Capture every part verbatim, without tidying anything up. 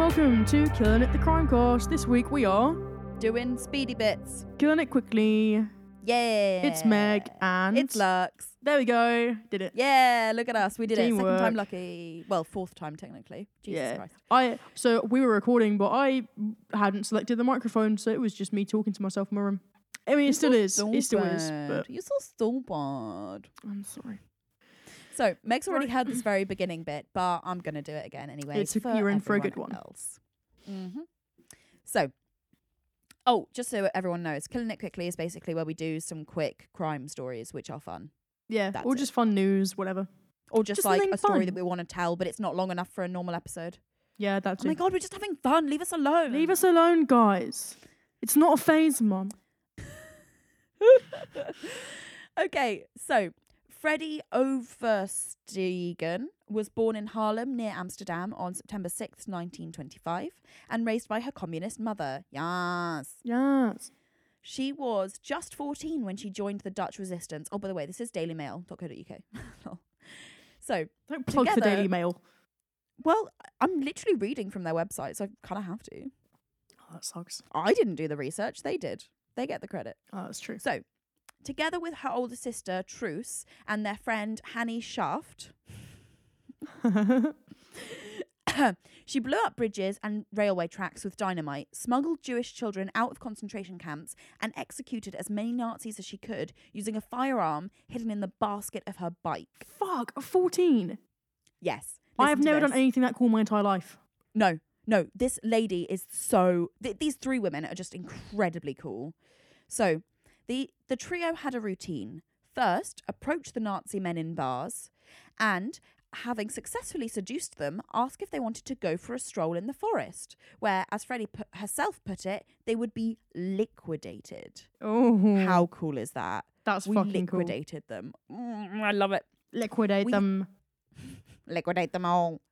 welcome to Killing It the Crimecast. This week we are doing speedy bits. killing it quickly. Yeah. It's Meg and it's Lux. There we go. Did it. Yeah, look at us. We did Teamwork. it. Second time lucky. Well, fourth time technically. Jesus yeah. Christ. I so we were recording, but I hadn't selected the microphone, so it was just me talking to myself in my room. I mean, it You're still so is. It still is. stupid. But You're so stupid. I'm sorry. So Meg's already Right. heard this very beginning bit, but I'm gonna do it again anyway. It's a- for you're in for a good everyone one. Else. Mm-hmm. So, oh, just so everyone knows, Killing It Quickly is basically where we do some quick crime stories, which are fun, Yeah. That's or it. just fun news, whatever. or just, Just like something a story fun. that we want to tell, but it's not long enough for a normal episode. Yeah, that's Oh my it. god, we're just having fun. Leave us alone. Leave us alone, guys. It's not a phase, Mum. Okay, so Freddie Overstegen was born in Haarlem near Amsterdam on September sixth, nineteen twenty-five, and raised by her communist mother. Yes. Yes. She was just fourteen when she joined the Dutch resistance. Oh, by the way, this is daily mail dot co dot U K. So, Don't plug the Together- Daily Mail. well, I'm literally reading from their website, so I kind of have to. Oh, that sucks. I didn't do the research, they did. They get the credit. Oh, that's true. So, together with her older sister, Truus, and their friend, Hannie Schaft, she blew up bridges and railway tracks with dynamite, smuggled Jewish children out of concentration camps, and executed as many Nazis as she could using a firearm hidden in the basket of her bike. Fuck, fourteen. Yes. I have listen to never done this. anything that cool my entire life. No, no, this lady is so... Th- these three women are just incredibly cool. So, the, the trio had a routine. First, approach the Nazi men in bars, and, having successfully seduced them, ask if they wanted to go for a stroll in the forest, where, as Freddie put, herself put it, they would be liquidated. Oh, How cool is that? that's We fucking cool. liquidated them. Mm, I love it. Liquidate We- them. Liquidate them all.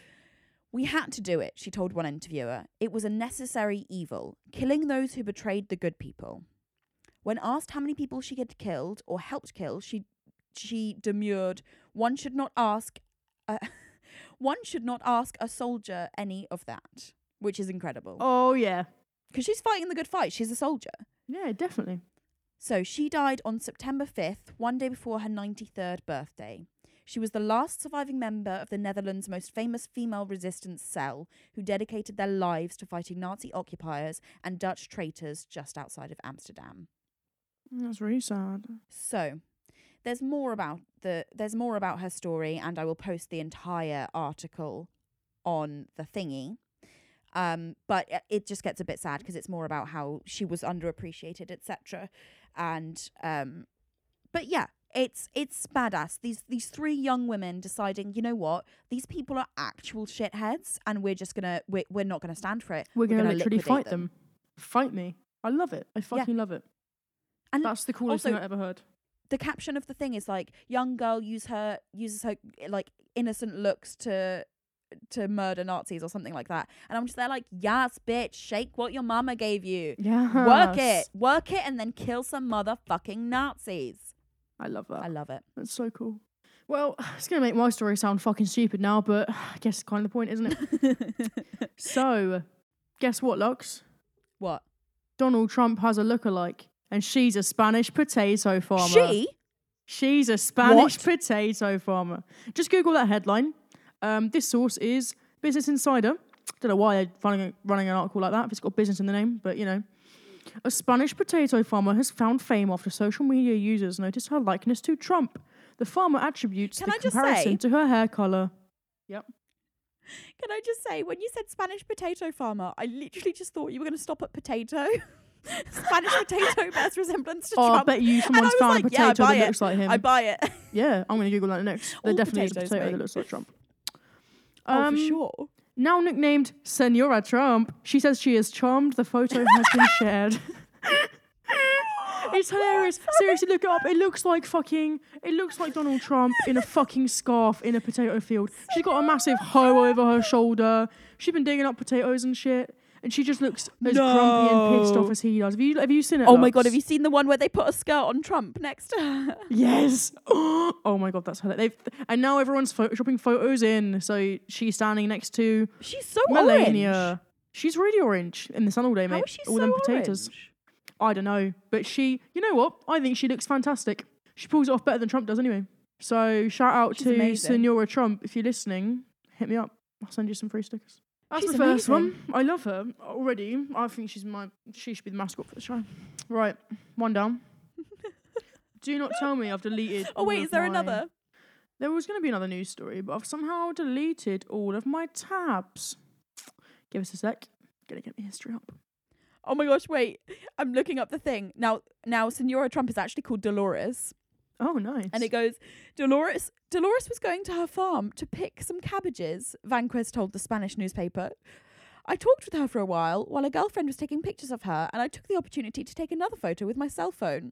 We had to do it, she told one interviewer. It was a necessary evil, killing those who betrayed the good people. When asked how many people she had killed or helped kill, she she demurred, one should not ask uh, one should not ask a soldier any of that, which is incredible. Oh yeah, Because she's fighting the good fight. She's a soldier. yeah, definitely. So she died on September fifth, one day before her ninety-third birthday. She was the last surviving member of the Netherlands' most famous female resistance cell, who dedicated their lives to fighting Nazi occupiers and Dutch traitors just outside of Amsterdam. That's really sad. So, there's more about the there's more about her story, and I will post the entire article on the thingy. Um, but it- it just gets a bit sad because it's more about how she was underappreciated, et cetera. And um, but yeah. It's it's badass. These these three young women deciding, you know what, these people are actual shitheads, and we're just gonna we're, we're not gonna stand for it. We're, gonna, gonna literally liquidate fight them. Fight me. I love it. I fucking love it. And That's the coolest also- thing I ever heard. the caption of the thing is like, young girl use her uses her like innocent looks to to murder Nazis or something like that. And I'm just there like, yes, bitch, shake what your mama gave you. Yeah. Work it, work it, and then kill some motherfucking Nazis. I love that. I love it. That's so cool. Well, it's going to make my story sound fucking stupid now, but I guess it's kind of the point, isn't it? So, guess what, Lux? What? Donald Trump has a lookalike, and she's a Spanish potato farmer. She? She's a Spanish What? potato farmer. Just Google that headline. Um, this source is Business Insider. Don't know why they're running, running an article like that if it's got business in the name, but you know. A Spanish potato farmer has found fame after social media users noticed her likeness to Trump. The farmer attributes Can the I just comparison say- to her hair colour. Yep. Can I just say, when you said Spanish potato farmer, I literally just thought you were going to stop at potato. Spanish potato bears resemblance to Oh, I Trump. bet you And I someone's was found like, a yeah, I potato buy that it. looks like him. I buy it. Yeah, I'm going to Google that next. There All definitely is a potatoes, potato mate. that looks like Trump. Oh, Um, for sure. Now nicknamed Senora Trump, she says she is charmed the photo has been shared. It's hilarious. Seriously, look it up. It looks like fucking... It looks like Donald Trump in a fucking scarf in a potato field. She's got a massive hoe over her shoulder. She's been digging up potatoes and shit. and she just looks as grumpy and pissed off No. as he does. Have you have you seen it? Oh my god, Lux? have you seen the one where they put a skirt on Trump next to her? Yes. Oh my god, that's hilarious. They've, and now everyone's photoshopping photos in. So she's standing next to She's so Melania. orange. She's really orange in the sun all day, How mate. is she all so them potatoes. orange? I don't know, but she. You know what? I think she looks fantastic. She pulls it off better than Trump does, anyway. So shout out She's to amazing. Senora Trump if you're listening. Hit me up. I'll send you some free stickers. That's She's the first amazing. one. I love her already. I think she's my. She should be the mascot for the show. Right, one down. Do not tell me I've deleted. Oh all wait, of is there my- another? There was going to be another news story, but I've somehow deleted all of my tabs. Give us a sec. Gonna get my history up. Oh my gosh, wait. I'm looking up the thing. Now now Senora Trump is actually called Dolores. Oh, nice. And it goes, Dolores Dolores was going to her farm to pick some cabbages, Vanquez told the Spanish newspaper. I talked with her for a while while a girlfriend was taking pictures of her, and I took the opportunity to take another photo with my cell phone.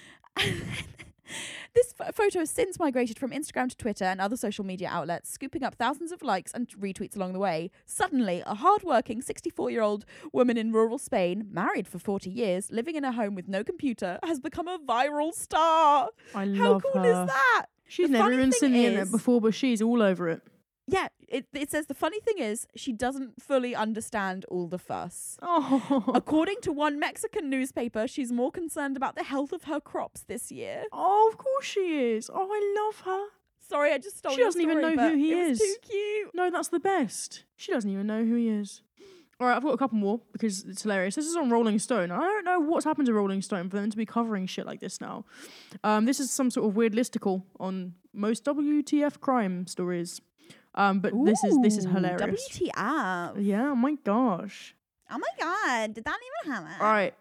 This ph- photo has since migrated from Instagram to Twitter and other social media outlets, scooping up thousands of likes and retweets along the way. Suddenly, a hard-working sixty-four-year-old woman in rural Spain, married for forty years, living in a home with no computer, has become a viral star. I How love cool her. is that? She's The never funny even thing seen the internet is- before, but she's all over it. Yeah, it, it says the funny thing is she doesn't fully understand all the fuss. Oh, According to one Mexican newspaper, she's more concerned about the health of her crops this year. oh, of course she is. Oh, I love her. Sorry, I just stole She your doesn't even story, know who but he it is. was too cute. No, that's the best. She doesn't even know who he is. All right, I've got a couple more because it's hilarious. This is on Rolling Stone. I don't know what's happened to Rolling Stone for them to be covering shit like this now. Um, this is some sort of weird listicle on most W T F crime stories. Um, but this is this is Ooh, hilarious. W T F. Yeah, oh my gosh. Oh my god, did that even happen?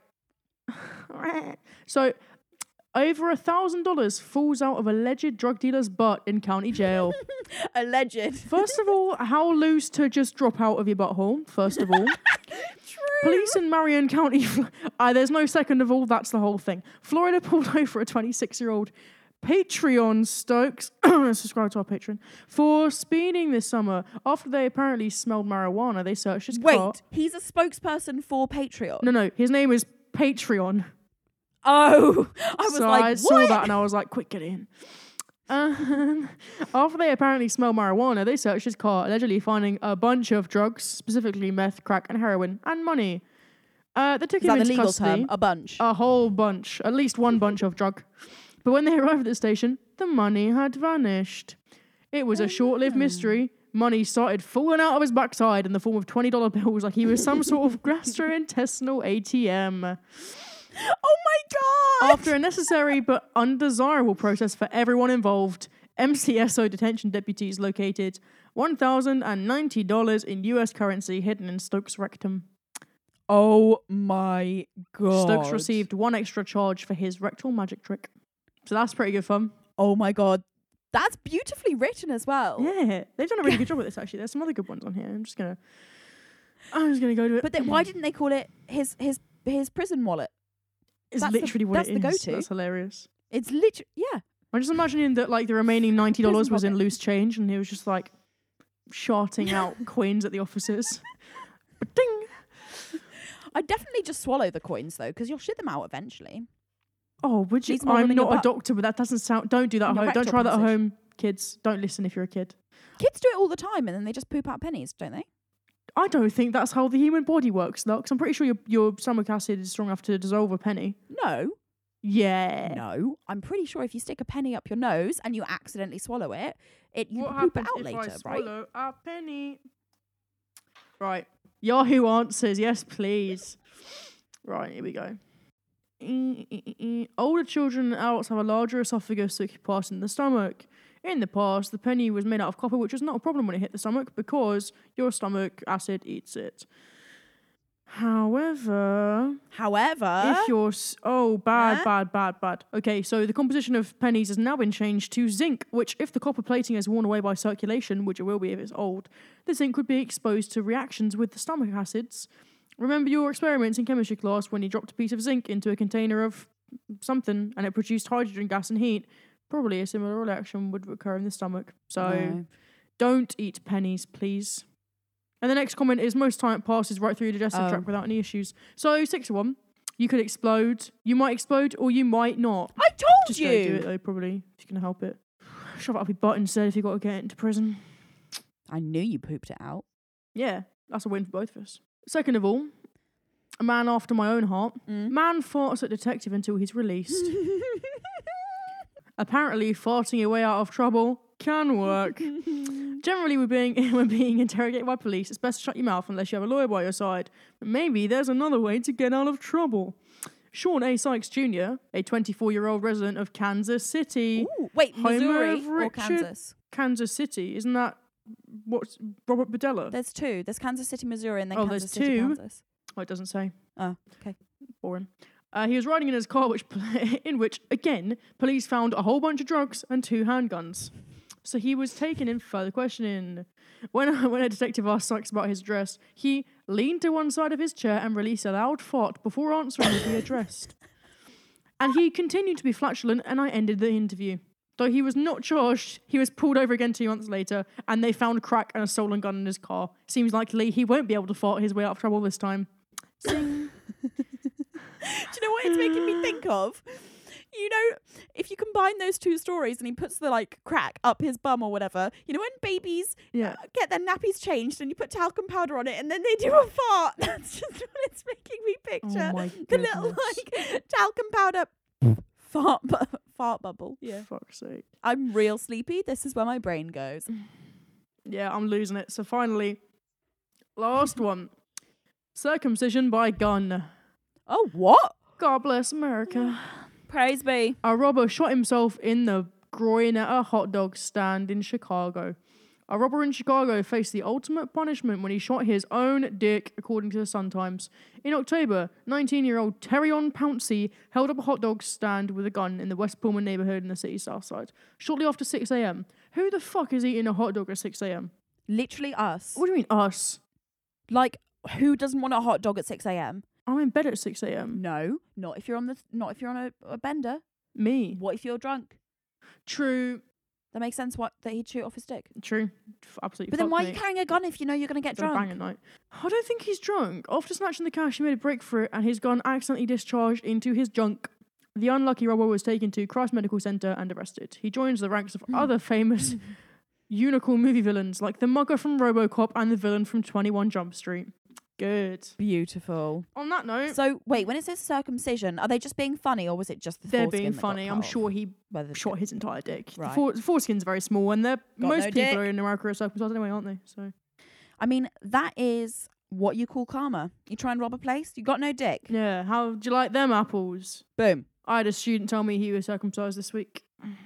All right. So, over a thousand dollars falls out of alleged drug dealer's butt in county jail. Alleged. First of all, how loose to just drop out of your butthole? First of all, True. police in Marion County. Uh, there's no second of all. That's the whole thing. Florida pulled over a twenty-six-year-old Patreon Stokes, subscribe to our Patreon, for speeding this summer after they apparently smelled marijuana. They searched his Wait, car. he's a spokesperson for Patreon. No, no, his name is Patreon. Oh, I was so like, I what? saw that and I was like, quick, get in. Um, after they apparently smelled marijuana, they searched his car, allegedly finding a bunch of drugs, specifically meth, crack, and heroin, and money. Uh, they took Is him that the into legal custody. term? A bunch. A whole bunch, at least one bunch of drug. But when they arrived at the station, the money had vanished. It was a short-lived Oh. mystery. Money started falling out of his backside in the form of twenty dollar bills, like he was some sort of gastrointestinal A T M. Oh my god! After a necessary but undesirable process for everyone involved, M C S O detention deputies located one thousand ninety dollars in U S currency hidden in Stokes' rectum. Oh my god! Stokes received one extra charge for his rectal magic trick. So that's pretty good fun. Oh my god, that's beautifully written as well. Yeah, they've done a really good job with this, actually. There's some other good ones on here. I'm just gonna, I'm just gonna go to it. But then why didn't they call it his his his prison wallet? it's that's the- literally what that's it the is. go-to. That's hilarious. It's literally yeah. I'm just imagining that like the remaining ninety dollars Prison was in pocket. loose change, and he was just like sharting out coins at the officers. Ding. I'd definitely just swallow the coins though, because you'll shit them out eventually. Oh, would you? Needs more I'm room in your not a butt. doctor, but that doesn't sound. Don't do that at In your home. Don't rectal try that at passage. home, kids. Don't listen if you're a kid. Kids do it all the time, and then they just poop out pennies, don't they? I don't think that's how the human body works, though, because I'm pretty sure your your stomach acid is strong enough to dissolve a penny. No, Yeah. no. I'm pretty sure if you stick a penny up your nose and you accidentally swallow it, it you What can poop it happens out if later, I right? swallow a penny? Right. Yahoo answers, yes, please. Right, here we go. Mm, mm, mm, mm. Older children and adults have a larger esophagus that can pass in the stomach. In the past, the penny was made out of copper, which was not a problem when it hit the stomach because your stomach acid eats it. However, However, if you're s- oh bad Huh? bad bad bad okay, so the composition of pennies has now been changed to zinc, which if the copper plating is worn away by circulation, which it will be if it's old, the zinc would be exposed to reactions with the stomach acids. Remember your experiments in chemistry class when you dropped a piece of zinc into a container of something and it produced hydrogen gas and heat? Probably a similar reaction would occur in the stomach. So No. don't eat pennies, please. And the next comment is most time it passes right through your digestive Oh. tract without any issues. So six to one, you could explode. You might explode or you might not. I told Just you. don't do it though, probably, if you can help it. Shove it up your butt instead if you got to get into prison. I knew you pooped it out. Yeah, that's a win for both of us. Second of all, a man after my own heart. Mm. Man farts at detective until he's released. Apparently, farting your way out of trouble can work. Generally, we're being, when being interrogated by police, it's best to shut your mouth unless you have a lawyer by your side. But maybe there's another way to get out of trouble. Sean A. Sykes Junior, a twenty-four-year-old resident of Kansas City. Ooh, wait, Homer Missouri of or Richard- Kansas? Kansas City, isn't that what's Robert Badella? There's two. There's Kansas City, Missouri, and then Oh, Kansas there's City, two? Kansas. Oh, it doesn't say. Oh, okay. Boring. Uh, he was riding in his car, which in which, again, police found a whole bunch of drugs and two handguns. So he was taken in for further questioning. When, when a detective asked Sykes about his dress, he leaned to one side of his chair and released a loud fart before answering if he addressed. And he continued to be flatulent, and I ended the interview. Though he was not charged, he was pulled over again two months later, and they found crack and a stolen gun in his car. Seems likely he won't be able to fart his way out of trouble this time. Sing. Do you know what it's making me think of? You know, if you combine those two stories and he puts the like crack up his bum or whatever, you know when babies Yeah. uh, get their nappies changed and you put talcum powder on it and then they do a fart. That's just what it's making me picture. Oh my The little goodness. like talcum powder fart bu- fart bubble. Yeah. Fuck's sake. I'm real sleepy. This is where my brain goes. Yeah, I'm losing it. So finally, last one. Circumcision by gun. Oh, what? God bless America. Praise be. A robber shot himself in the groin at a hot dog stand in Chicago. A robber in Chicago faced the ultimate punishment when he shot his own dick, according to the Sun-Times. In October, nineteen-year-old Terrion Pouncey held up a hot dog stand with a gun in the West Pullman neighborhood in the city's south side. Shortly after six a.m. Who the fuck is eating a hot dog at six a.m.? Literally us. What do you mean, us? Like, who doesn't want a hot dog at six a.m.? I'm in bed at six a.m. No, not if you're on the not if you're on a, a bender. Me. What if you're drunk? True. That makes sense. What that he'd shoot off his dick. True. F- Absolutely. But then fuck why me. are you carrying a gun if you know you're gonna get Been a drunk? banging night. I don't think he's drunk. After snatching the cash, he made a break for it, and his gun accidentally discharged into his junk. The unlucky robber was taken to Christ Medical Center and arrested. He joins the ranks of other famous unicorn movie villains, like the mugger from RoboCop and the villain from twenty-one Jump Street. Good. Beautiful. On that note, So wait, when it says circumcision, are they just being funny or was it just the they're foreskin being that got funny. cut I'm off? sure he Whether it's shot good. his entire dick. The Right. fore- foreskin's very small, and they're Got most no people dick. are in America are circumcised anyway, aren't they? So I mean, that is what you call karma. You try and rob a place, you got no dick. yeah, how do you like them apples? Boom. I had a student tell me he was circumcised this week.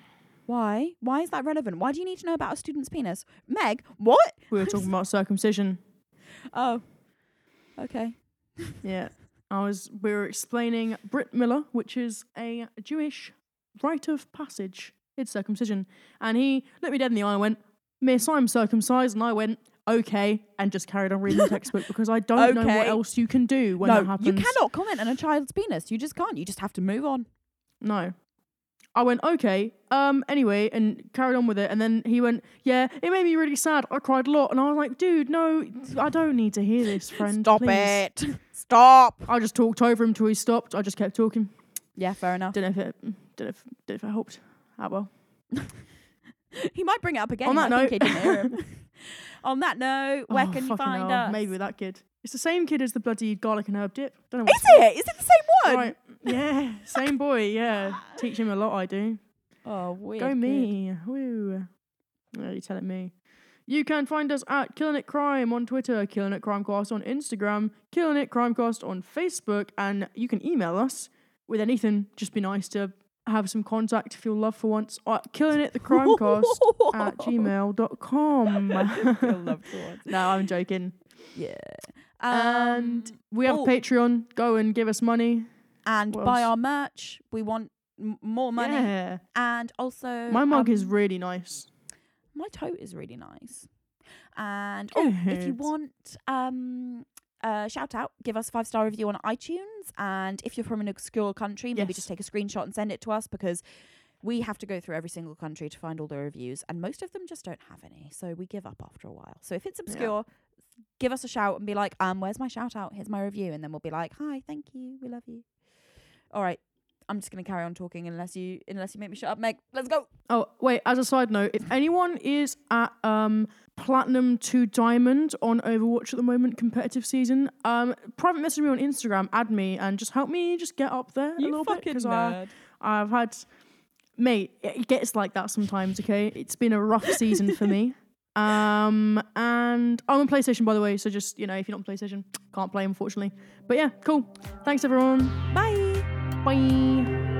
Why? Why is that relevant? Why do you need to know about a student's penis? Meg, what? We were talking about circumcision. Oh. Okay. Yeah. I was we were explaining Brit Miller, which is a Jewish rite of passage. It's circumcision. And he looked me dead in the eye and went, Miss, I'm circumcised, and I went, okay, and just carried on reading the textbook because I don't know what Okay. else you can do when no, that happens. you cannot comment on a child's penis. You just can't. You just have to move on. No. I went, okay, um, anyway, and carried on with it. And then he went, yeah, it made me really sad. I cried a lot. And I was like, dude, no, I don't need to hear this, friend. Stop please. it. Stop. I just talked over him till he stopped. I just kept talking. Yeah, fair enough. Don't know if it, don't know if, don't know if it helped. Ah, well. He might bring it up again. On You that might think note- he didn't hear him. On that note, where Oh, can you fucking find hell. us? Maybe with that kid. It's the same kid as the bloody garlic and herb dip. Don't know Is it? Is it the same one? Right. Yeah, same boy, yeah. Teach him a lot, I do. Oh, weird. Go kid. me. Woo. Oh, you're telling me. You can find us at Killing It Crime on Twitter, Killing It Crimecast on Instagram, Killing It Crimecast on Facebook, and you can email us with anything. Just be nice to have some contact if you'll love for once. At Killing It The Crimecast at gmail dot com. Feel loved for once. No, I'm joking. Yeah. And Um, we have oh. a Patreon. Go and give us money. and what buy else? our merch. We want m- more money. Yeah. And also... My mug um, is really nice. My tote is really nice. And oh, if you Good. want um a shout out, give us a five star review on iTunes. And if you're from an obscure country, maybe Yes. just take a screenshot and send it to us, because we have to go through every single country to find all the reviews, and most of them just don't have any. So we give up after a while. So if it's obscure, give us a shout and be like, um, where's my shout out? Here's my review. And then we'll be like, hi, thank you. We love you. All right. I'm just going to carry on talking unless you unless you make me shut up, Meg. Let's go. Oh, wait, as a side note, if anyone is at um Platinum to Diamond on Overwatch at the moment, competitive season, um, private message me on Instagram, add me, and just help me just get up there a little bit. Because I've had... Mate, it gets like that sometimes, okay? It's been a rough season for me. Um, and I'm on PlayStation, by the way, so just, you know, if you're not on PlayStation, can't play, unfortunately. But yeah, cool. Thanks, everyone. Bye. Bye.